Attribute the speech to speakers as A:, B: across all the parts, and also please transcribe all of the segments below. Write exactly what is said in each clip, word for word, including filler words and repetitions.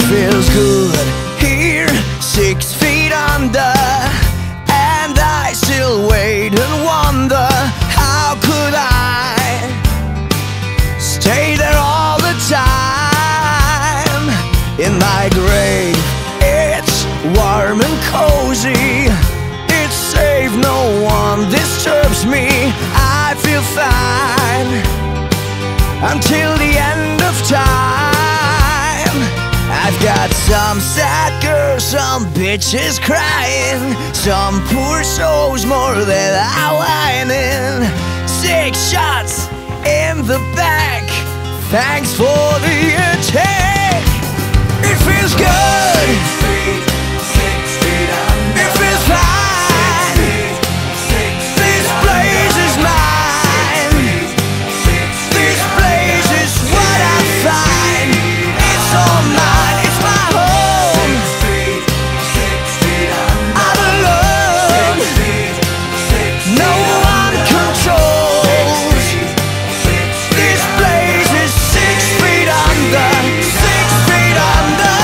A: feels good here, six feet under, and I still wait and wonder, how could I stay there all the time? In my grave, it's warm and cozy, it's safe, no one disturbs me. I feel fine until the end of time. I've got some sad girls, some bitches crying, some poor souls more that are whining. Six shots in the back, thanks for the attack. It feels good, it feels fine, this place is mine, this place is what I find. It's all mine, it's my home, I'm alone, no one controls. This place is six feet under, six feet under.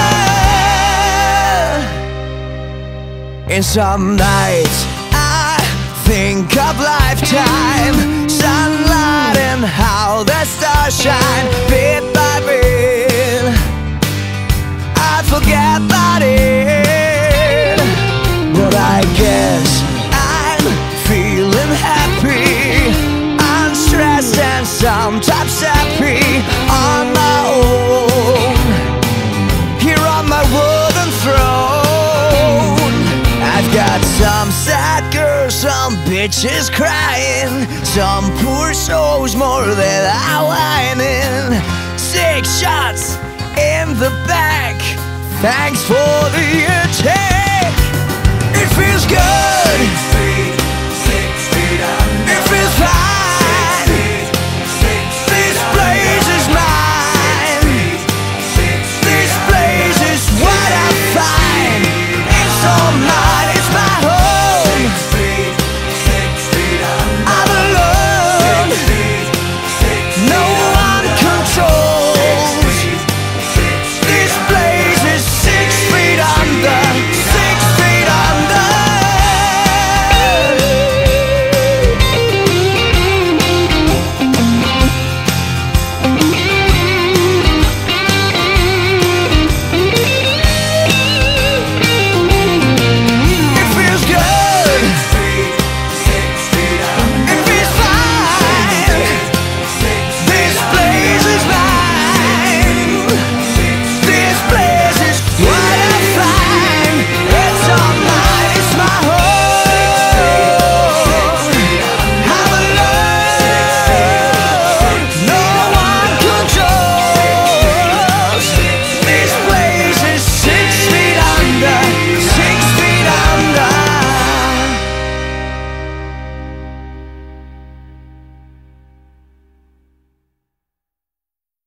A: In some nights I think of lifetime, sunlight and how the stars shine. Bit by bit I forget about it, but I guess I'm feeling happy, unstressed and sometimes happy, on my own, here on my wooden throne. I've got some sad girls, some bitches crying, some poor souls more that are whining. Six shots in the back, thanks for the attack. It feels good,